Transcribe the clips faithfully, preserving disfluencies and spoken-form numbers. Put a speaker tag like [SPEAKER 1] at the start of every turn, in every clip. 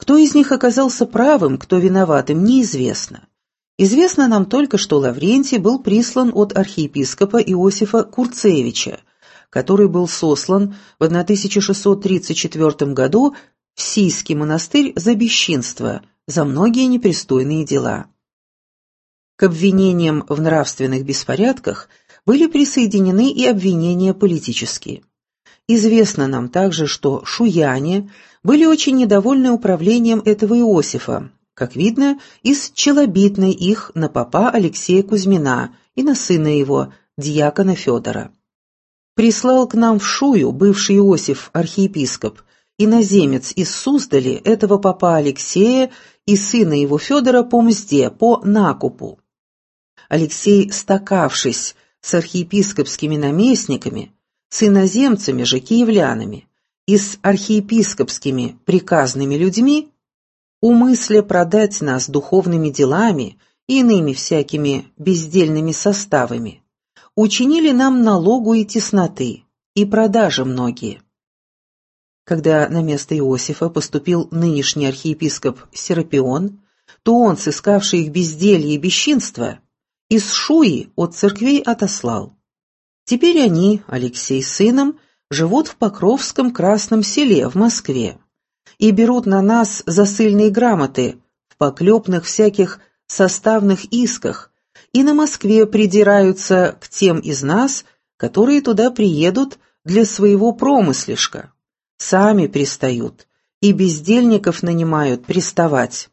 [SPEAKER 1] Кто из них оказался правым, кто виноватым, неизвестно. Известно нам только, что Лаврентий был прислан от архиепископа Иосифа Курцевича, который был сослан в тысяча шестьсот тридцать четвёртом году в Сийский монастырь за бесчинство, за многие непристойные дела. К обвинениям в нравственных беспорядках были присоединены и обвинения политические. Известно нам также, что шуяне были очень недовольны управлением этого Иосифа, как видно, из челобитной их на попа Алексея Кузьмина и на сына его, дьякона Федора. Прислал к нам в Шую бывший Иосиф, архиепископ, иноземец из Суздали, этого попа Алексея и сына его Федора по мзде, по накупу. Алексей, стакавшись с архиепископскими наместниками, с иноземцами же киевлянами и с архиепископскими приказными людьми, умысля продать нас духовными делами и иными всякими бездельными составами, учинили нам налогу и тесноты, и продажи многие. Когда на место Иосифа поступил нынешний архиепископ Серапион, то он, сыскавший их безделье и бесчинство, из Шуи от церквей отослал. Теперь они, Алексей с сыном, живут в Покровском Красном Селе в Москве и берут на нас засыльные грамоты в поклепных всяких составных исках и на Москве придираются к тем из нас, которые туда приедут для своего промыслишка. Сами пристают и бездельников нанимают приставать.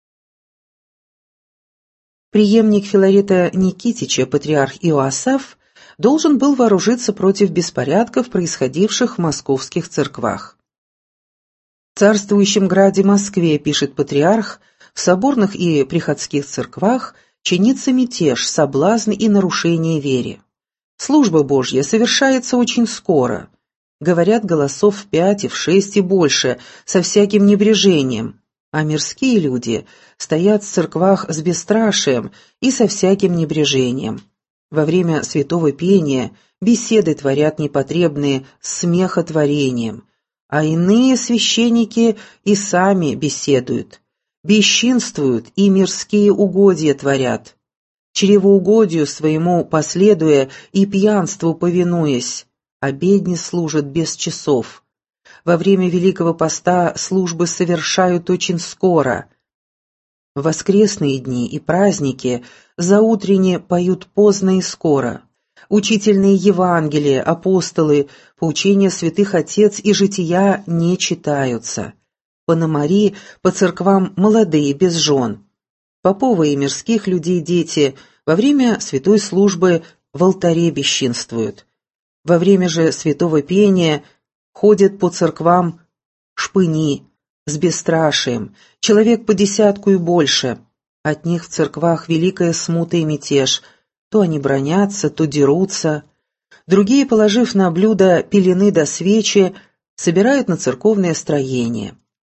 [SPEAKER 1] Преемник Филарета Никитича, патриарх Иоасаф, должен был вооружиться против беспорядков, происходивших в московских церквах. В царствующем граде Москве, пишет патриарх, в соборных и приходских церквах чинится мятеж, соблазн и нарушение вере. Служба Божья совершается очень скоро. Говорят, голосов в пять и в шесть и больше, со всяким небрежением. А мирские люди стоят в церквах с бесстрашием и со всяким небрежением. Во время святого пения беседы творят непотребные с смехотворением, а иные священники и сами беседуют, бесчинствуют и мирские угодья творят, чревоугодию своему последуя и пьянству повинуясь, обедни служат без часов. Во время Великого Поста службы совершают очень скоро. В воскресные дни и праздники заутренне поют поздно и скоро. Учительные Евангелия, апостолы, поучения святых отец и жития не читаются. Пономари по церквам молодые, без жен. Поповые и мирских людей дети во время святой службы в алтаре бесчинствуют. Во время же святого пения ходят по церквам шпыни с бесстрашием, человек по десятку и больше. От них в церквах великая смута и мятеж. То они бранятся, то дерутся. Другие, положив на блюдо пелены до свечи, собирают на церковное строение.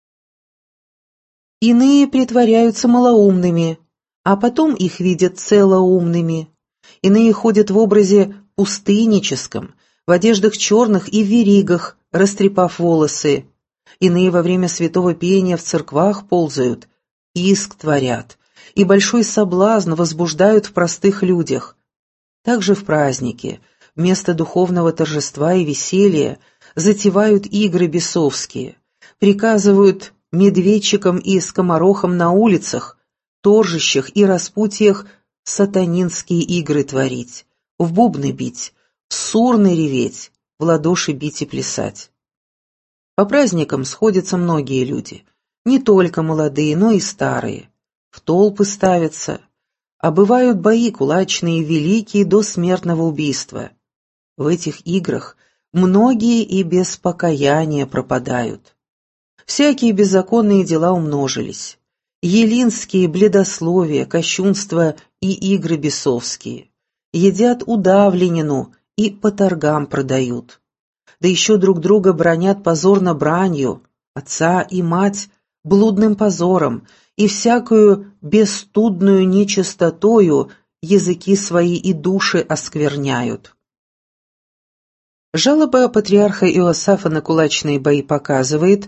[SPEAKER 1] Иные притворяются малоумными, а потом их видят целоумными. Иные ходят в образе пустынническом, в одеждах черных и в веригах, растрепав волосы. Иные во время святого пения в церквах ползают, иск творят, и большой соблазн возбуждают в простых людях. Также в праздники, вместо духовного торжества и веселья, затевают игры бесовские, приказывают медведчикам и скоморохам на улицах, торжищах и распутьях сатанинские игры творить, в бубны бить, в сурны реветь, в ладоши бить и плясать. По праздникам сходятся многие люди, не только молодые, но и старые, в толпы ставятся, а бывают бои кулачные великие до смертного убийства. В этих играх многие и без покаяния пропадают. Всякие беззаконные дела умножились, елинские бледословия, кощунства и игры бесовские, едят удавленину и по торгам продают. Да еще друг друга бранят позорно бранью, отца и мать блудным позором, и всякую бесстудную нечистотою языки свои и души оскверняют. Жалоба патриарха Иоасафа на кулачные бои показывает,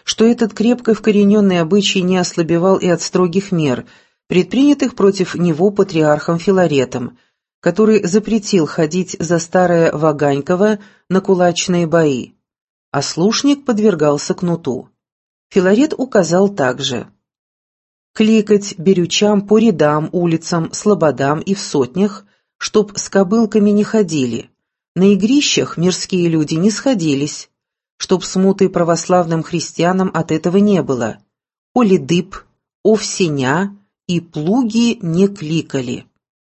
[SPEAKER 1] что этот крепко вкорененный обычай не ослабевал и от строгих мер, предпринятых против него патриархом Филаретом, который запретил ходить за старое Ваганьково на кулачные бои, а слушник подвергался кнуту. Филарет указал также кликать берючам по рядам, улицам, слободам и в сотнях, чтоб с кобылками не ходили, на игрищах мирские люди не сходились, чтоб смуты православным христианам от этого не было, олидып, овсеня и плуги не кликали.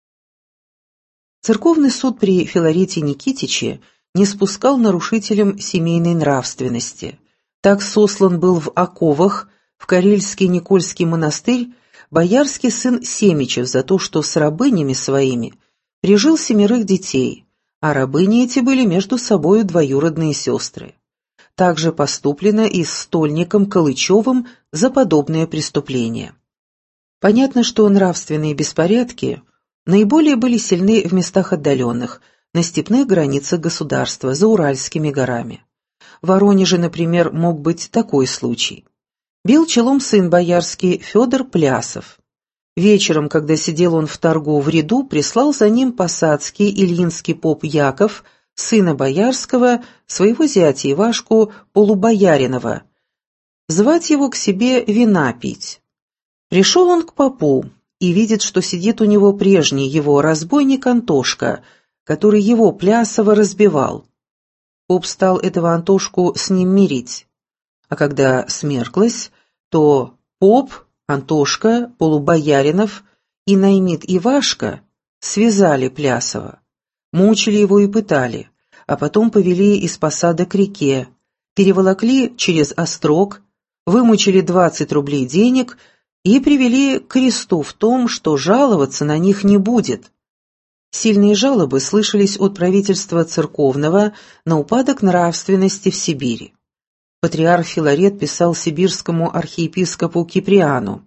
[SPEAKER 1] Церковный суд при Филарете Никитиче не спускал нарушителям семейной нравственности. Так сослан был в оковах в Карельский Никольский монастырь боярский сын Семичев за то, что с рабынями своими прижил семерых детей, а рабыни эти были между собою двоюродные сестры. Также поступлено и с стольником Калычевым за подобное преступление. Понятно, что нравственные беспорядки наиболее были сильны в местах отдаленных, на степных границах государства, за Уральскими горами. В Воронеже, например, мог быть такой случай. Бил челом сын боярский Федор Плясов. Вечером, когда сидел он в торгу в ряду, прислал за ним посадский ильинский поп Яков, сына боярского, своего зятя Ивашку Полубояринова, звать его к себе вина пить. Пришел он к попу и видит, что сидит у него прежний его разбойник Антошка, который его Плясова разбивал. Поп стал этого Антошку с ним мирить. А когда смерклось, то поп, Антошка, Полубояринов и наймит Ивашка связали Плясова, мучили его и пытали, а потом повели из посада к реке, переволокли через острог, вымучили двадцать рублей денег и привели к кресту в том, что жаловаться на них не будет. Сильные жалобы слышались от правительства церковного на упадок нравственности в Сибири. Патриарх Филарет писал сибирскому архиепископу Киприану: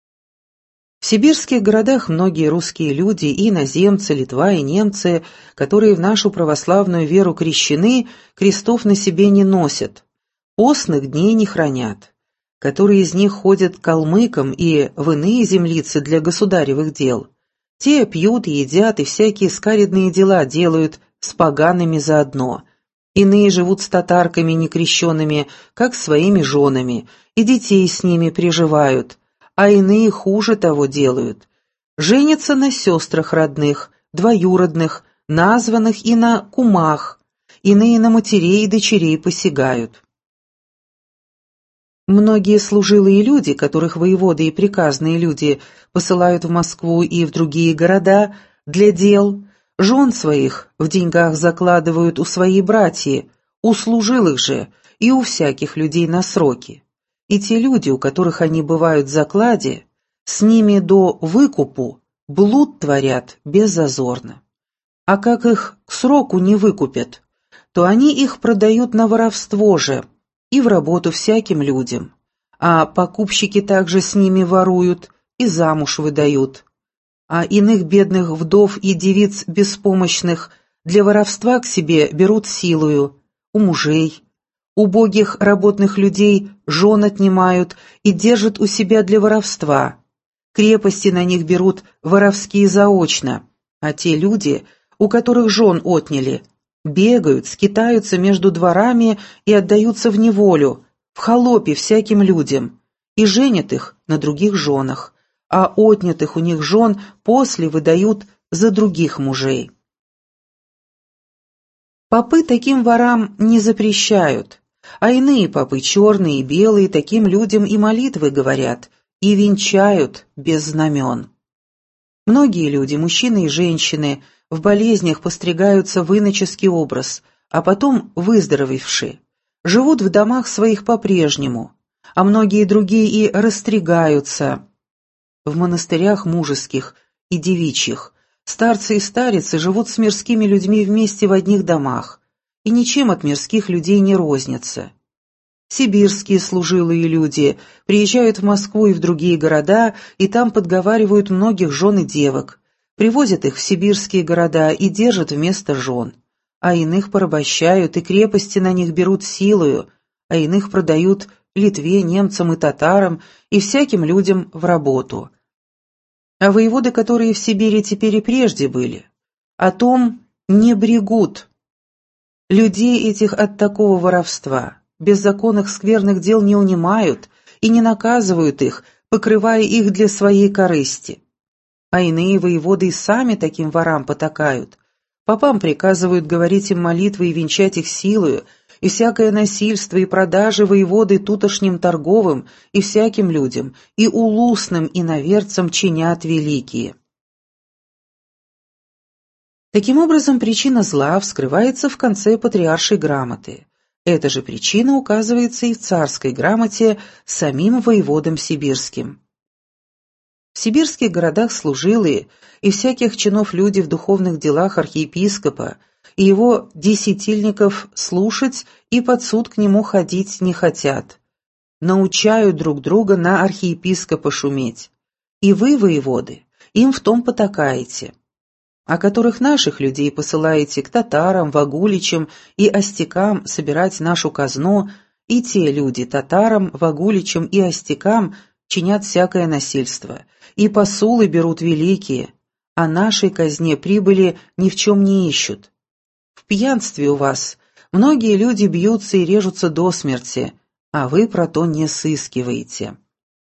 [SPEAKER 1] «В сибирских городах многие русские люди, и иноземцы, Литва и немцы, которые в нашу православную веру крещены, крестов на себе не носят, постных дней не хранят, которые из них ходят к калмыкам и в иные землицы для государевых дел. Те пьют и едят, и всякие скаредные дела делают с погаными заодно. Иные живут с татарками некрещенными, как своими женами, и детей с ними приживают, а иные хуже того делают. Женятся на сестрах родных, двоюродных, названных и на кумах, иные на матерей и дочерей посягают». Многие служилые люди, которых воеводы и приказные люди посылают в Москву и в другие города для дел, жен своих в деньгах закладывают у своей братьи, у служилых же и у всяких людей на сроки. И те люди, у которых они бывают в закладе, с ними до выкупу блуд творят беззазорно. А как их к сроку не выкупят, то они их продают на воровство же и в работу всяким людям, а покупщики также с ними воруют и замуж выдают. А иных бедных вдов и девиц беспомощных для воровства к себе берут силою, у мужей, убогих работных людей жен отнимают и держат у себя для воровства, крепости на них берут воровские заочно, а те люди, у которых жен отняли, бегают, скитаются между дворами и отдаются в неволю, в холопи всяким людям, и женят их на других женах, а отнятых у них жен после выдают за других мужей. Попы таким ворам не запрещают, а иные попы, черные и белые, таким людям и молитвы говорят, и венчают без знамен. Многие люди, мужчины и женщины, в болезнях постригаются в иноческий образ, а потом, выздоровевши, живут в домах своих по-прежнему, а многие другие и растригаются. В монастырях мужеских и девичьих старцы и старицы живут с мирскими людьми вместе в одних домах и ничем от мирских людей не рознятся. Сибирские служилые люди приезжают в Москву и в другие города, и там подговаривают многих жен и девок, привозят их в сибирские города и держат вместо жен, а иных порабощают и крепости на них берут силою, а иных продают Литве, немцам и татарам, и всяким людям в работу. А воеводы, которые в Сибири теперь и прежде были, о том не брегут. Людей этих от такого воровства, беззаконных скверных дел не унимают и не наказывают их, покрывая их для своей корысти. А иные воеводы и сами таким ворам потакают. Попам приказывают говорить им молитвы и венчать их силою, и всякое насильство и продажи воеводы тутошним торговым и всяким людям, и улусным иноверцам чинят великие. Таким образом, причина зла вскрывается в конце патриаршей грамоты. Эта же причина указывается и в царской грамоте самим воеводам сибирским. В сибирских городах служилые и всяких чинов люди в духовных делах архиепископа и его десятильников слушать и под суд к нему ходить не хотят. Научают друг друга на архиепископа шуметь. И вы, воеводы, им в том потакаете. А которых наших людей посылаете к татарам, вагуличам и остякам собирать нашу казну, и те люди татарам, вагуличам и остякам чинят всякое насильство, и посулы берут великие, а нашей казне прибыли ни в чем не ищут. В пьянстве у вас многие люди бьются и режутся до смерти, а вы про то не сыскиваете.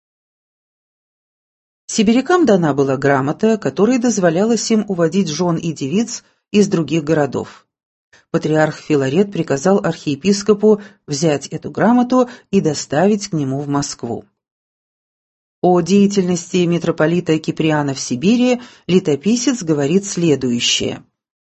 [SPEAKER 1] Сибирякам дана была грамота, которая дозволялась им уводить жен и девиц из других городов. Патриарх Филарет приказал архиепископу взять эту грамоту и доставить к нему в Москву. О деятельности митрополита Киприана в Сибири летописец говорит следующее.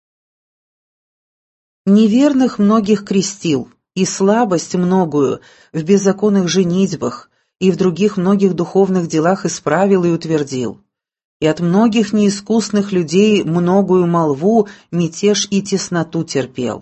[SPEAKER 1] «Неверных многих крестил, и слабость многую в беззаконных женитьбах, и в других многих духовных делах исправил и утвердил. И от многих неискусных людей многую молву, мятеж и тесноту терпел».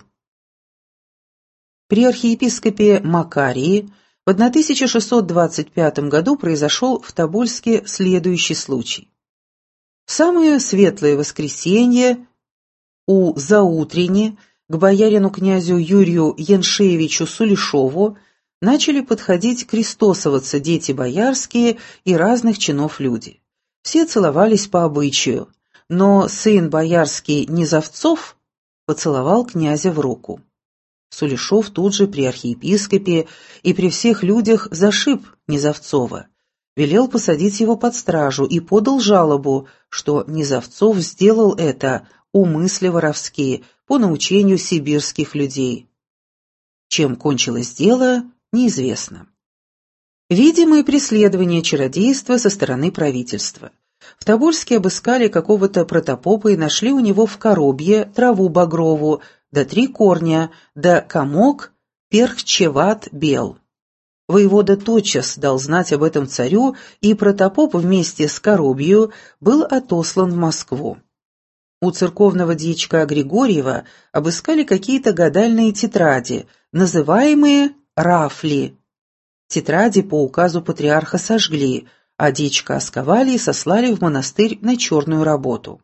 [SPEAKER 1] При архиепископе Макарии в тысяча шестьсот двадцать пятом году произошел в Тобольске следующий случай. В самое светлое воскресенье у заутрени к боярину князю Юрию Яншевичу Сулешову начали подходить крестосоваться дети боярские и разных чинов люди. Все целовались по обычаю, но сын боярский Низовцов поцеловал князя в руку. Сулешов тут же при архиепископе и при всех людях зашиб Низовцова, велел посадить его под стражу и подал жалобу, что Низовцов сделал это умысли воровские по научению сибирских людей. Чем кончилось дело, неизвестно. Видимое преследование чародейства со стороны правительства. В Тобольске обыскали какого-то протопопа и нашли у него в коробье траву багрову, да три корня, да комок перхчеват бел. Воевода тотчас дал знать об этом царю, и протопоп вместе с коробью был отослан в Москву. У церковного дьячка Григорьева обыскали какие-то гадальные тетради, называемые рафли. Тетради по указу патриарха сожгли, а дьячка сковали и сослали в монастырь на черную работу.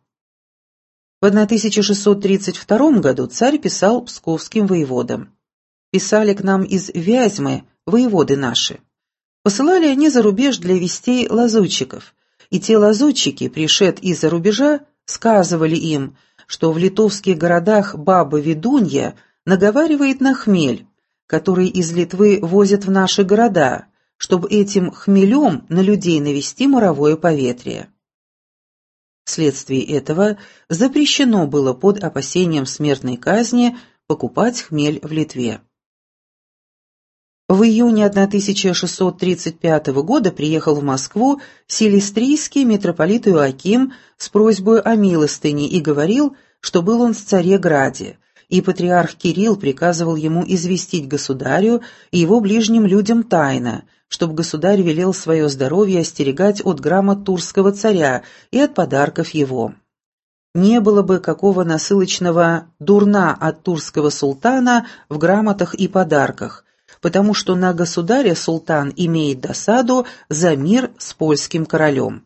[SPEAKER 1] В тысяча шестьсот тридцать втором году царь писал псковским воеводам. «Писали к нам из Вязьмы воеводы наши. Посылали они за рубеж для вестей лазутчиков, и те лазутчики, пришед из-за рубежа, сказывали им, что в литовских городах баба-ведунья наговаривает на хмель, который из Литвы возят в наши города, чтобы этим хмелем на людей навести моровое поветрие». Вследствие этого запрещено было под опасением смертной казни покупать хмель в Литве. В июне тысяча шестьсот тридцать пятого года приехал в Москву силистрийский митрополит Иоаким с просьбой о милостыне и говорил, что был он в Цареграде, и патриарх Кирилл приказывал ему известить государю и его ближним людям тайно, чтобы государь велел свое здоровье остерегать от грамот турского царя и от подарков его. Не было бы какого насылочного дурна от турского султана в грамотах и подарках, потому что на государя султан имеет досаду за мир с польским королем.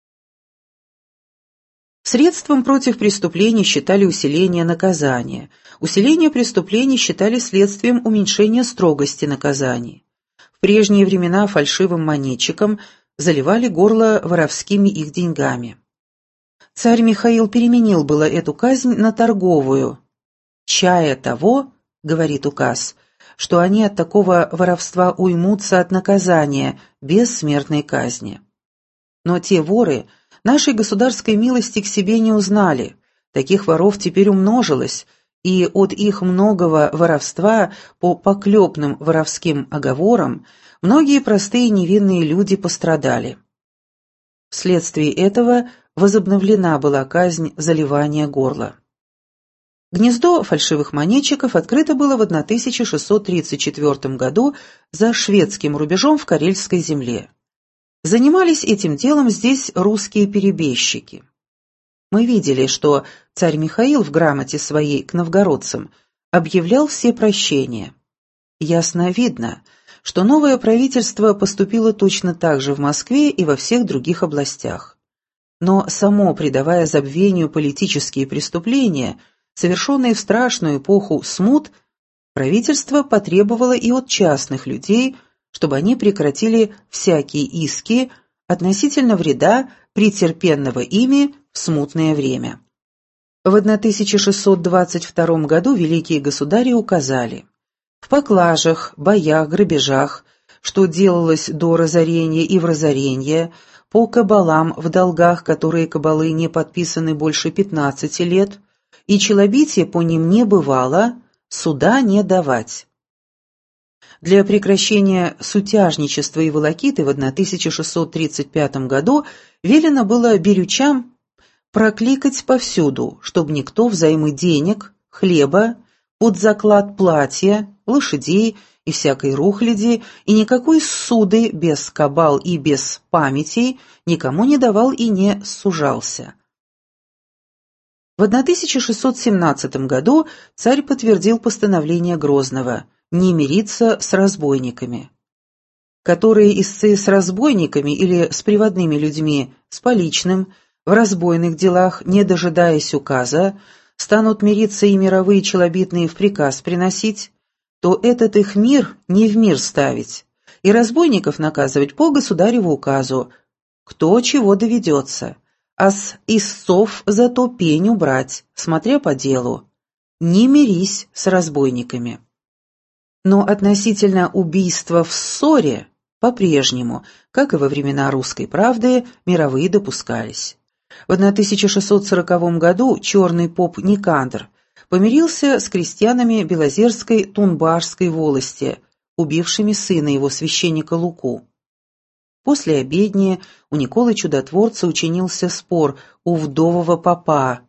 [SPEAKER 1] Средством против преступлений считали усиление наказания, усиление преступлений считали следствием уменьшения строгости наказаний. В прежние времена фальшивым монетчикам заливали горло воровскими их деньгами. Царь Михаил переменил было эту казнь на торговую. «Чая того, — говорит указ, — что они от такого воровства уймутся от наказания без смертной казни». Но те воры нашей государской милости к себе не узнали, таких воров теперь умножилось, и от их многого воровства по поклепным воровским оговорам многие простые невинные люди пострадали. Вследствие этого возобновлена была казнь заливания горла. Гнездо фальшивых монетчиков открыто было в тысяча шестьсот тридцать четвёртом году за шведским рубежом в Карельской земле. Занимались этим делом здесь русские перебежчики. Мы видели, что царь Михаил в грамоте своей к новгородцам объявлял все прощения. Ясно видно, что новое правительство поступило точно так же в Москве и во всех других областях. Но само, придавая забвению политические преступления, совершенные в страшную эпоху смут, правительство потребовало и от частных людей, чтобы они прекратили всякие иски относительно вреда, претерпенного ими в смутное время. В тысяча шестьсот двадцать втором году великие государи указали: в поклажах, боях, грабежах, что делалось до разорения и в разорение, по кабалам в долгах, которые кабалы не подписаны больше пятнадцати лет, и челобития по ним не бывало, суда не давать. Для прекращения сутяжничества и волокиты в тысяча шестьсот тридцать пятом году велено было берючам прокликать повсюду, чтобы никто взаймы денег, хлеба, под заклад платья, лошадей и всякой рухляди и никакой суды без кабал и без памятей никому не давал и не сужался. В тысяча шестьсот семнадцатом году царь подтвердил постановление Грозного не мириться с разбойниками. Которые истцы с разбойниками или с приводными людьми, с поличным, в разбойных делах, не дожидаясь указа, станут мириться и мировые челобитные в приказ приносить, то этот их мир не в мир ставить, и разбойников наказывать по государеву указу, кто чего доведется, а с истцов зато пень убрать, смотря по делу. Не мирись с разбойниками. Но относительно убийства в ссоре, по-прежнему, как и во времена русской правды, мировые допускались. В тысяча шестьсот сороковом году черный поп Никандр помирился с крестьянами Белозерской Тунбарской волости, убившими сына его священника Луку. После обедни у Николы Чудотворца учинился спор у вдового попа,